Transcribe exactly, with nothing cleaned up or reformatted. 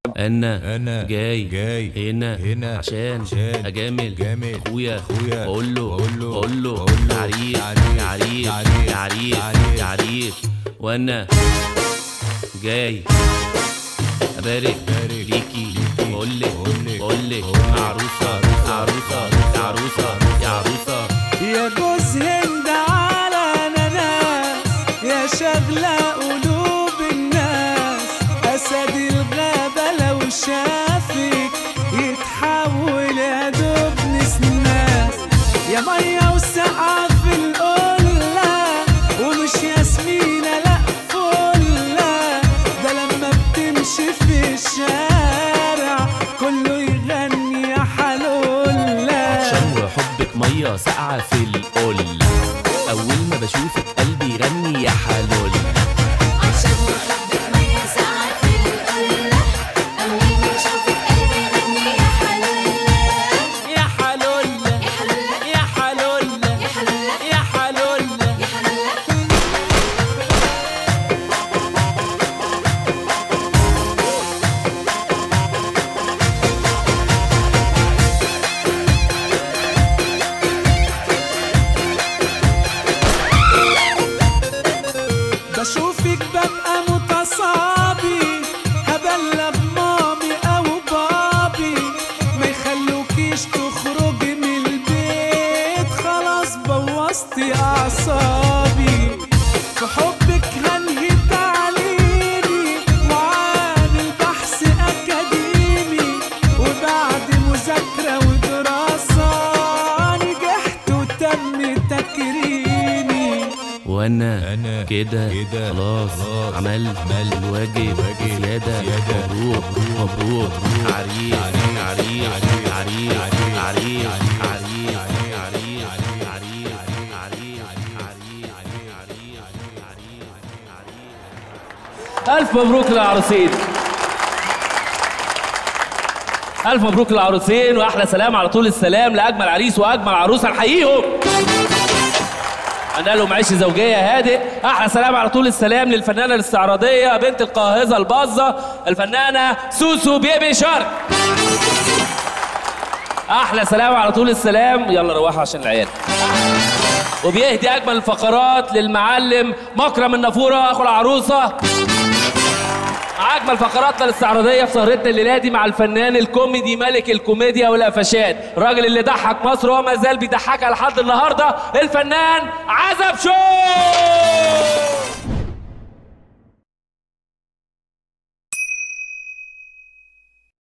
انا انا جاي جاي هنا هنا عشان, عشان اجامل جامل اخويا اخويا اقول له اقول له اقول له اقول له تعريف تعريف تعريف تعريف تعريف تعريف وانا جاي ابارك ليكي بقول لك بقول لك عروسه عروسه عروسه يا عروسه يا جوز هند على نناس يا شغله قلوب الناس اسد الغابه لو شافك يتحول يا دوب نسناس يا ميه وسقعه في القله ومش ياسمينه لا فله ده لما بتمشي في الشارع كله يغني يا حلوله عشان وحبك ميه ساقعه في القل اول ما بشوفك قلبي يغني يا حلول عشان وحبك ميه ساقعه في القله اول ما بشوفك قلبي يغني يا حلوله يا حلول يا حلول يا حلوله يا حلول يا حلوله بشوفك ببقى متصابي هبلغ مامي او بابي ما يخلوكيش تخرجي من البيت خلاص بوظتي اعصابي في حبك هنهي تعليمي وعامل بحث اكاديمي وبعد مذاكره ودراسه نجحت وتم تكريمي وانا أنا كده كده خلاص خلاص عملت عملت الواجب واجب زيادة زيادة. مبروك مبروك عريس عريس عريس عريس عريس عريس ألف مبروك للعروسين. ألف مبروك للعروسين وأحلى سلام على طول السلام لأجمل عريس وأجمل عروسة نحييهم. أنا لهم عيش زوجية هادئ. أحلى سلام على طول السلام للفنانة الاستعراضية بنت القاهزة الباظة الفنانة سوسو بيبي شارك. أحلى سلام على طول السلام يلا روحوا عشان العيال. وبيهدي أجمل الفقرات للمعلم مكرم النافورة أخو العروسة. مع أجمل فقراتنا الاستعراضية في سهرتنا الليلة دي مع الفنان الكوميدي ملك الكوميديا والقفشات، الراجل اللي ضحك مصر وما زال بيضحكها لحد النهارده، الفنان عزب شو.